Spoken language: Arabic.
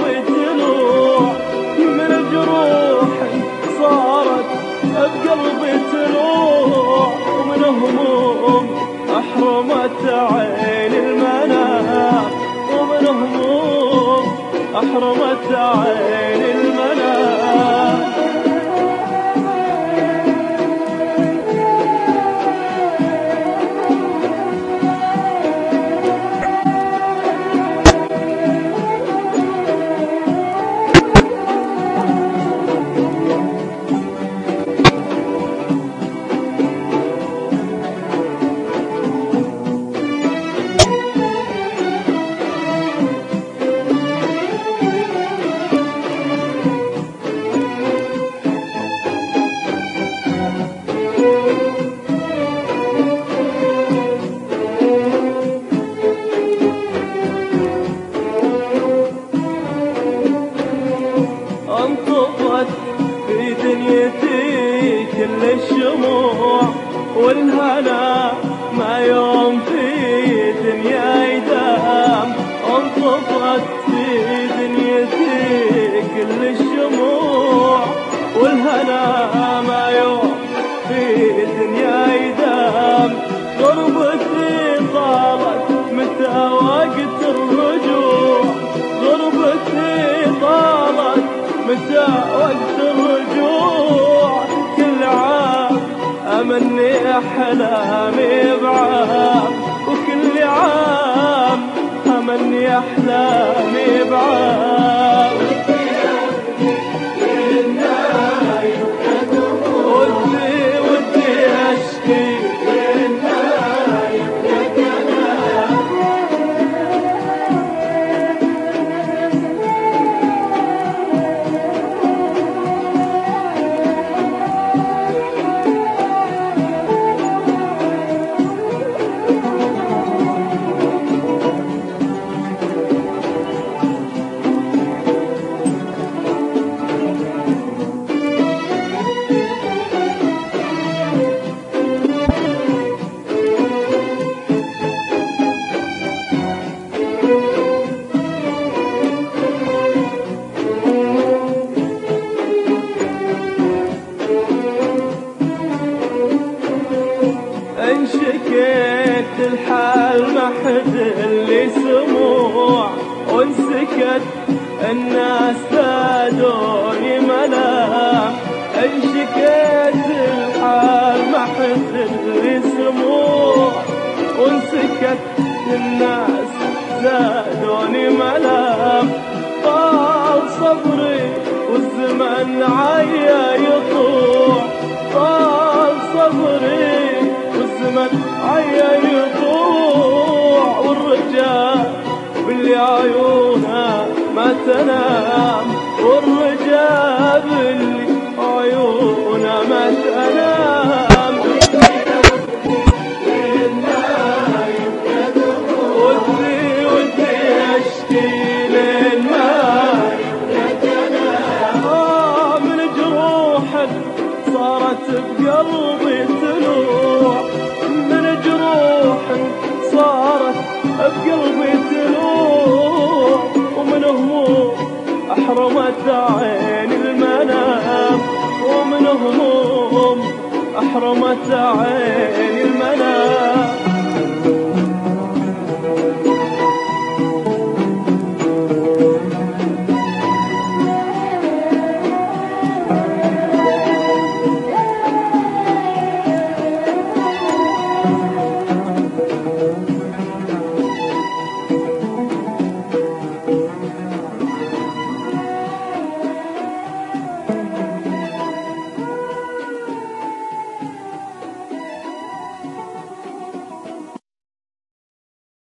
بقلبي تلوح، من جروح صارت بقلبي تلوح، ومن هموم أحرمت عين المنام، ومن هموم أحرمت عين المنام. انطفت في دنيتي كل الشموع، والهنا ما يوم في دنيا يدام. انطفت في دنيتي كل الشموع، والهنا ما يوم في دنيا يدام. غربتي طالت متى وقت الرجوع، غربتي طالت متى وقت الرجوع. كل عام أمني أحلامي بعام، وكل عام أمني أحلامي بعام. ودي أشكي إن شكيت الحال ما حد اللي سموع، وإن سكت الناس زادوني ملام. إن شكيت الحال ما حد اللي سموع، وإن سكت الناس زادوني ملام. طال صبري والزمن عيا يطوع، طال صبري والزمن عيا يطوع. والرجاء باللي عيونها ما تنام، والرجاء باللي عيونها ما تنام. ودي أشكي للماء من جروح صارت بقلبي تلوح، من جروح صارت بقلبي تلوح. ومن هموم أحرمت عين المنام، ومن هموم أحرمت عين المنام.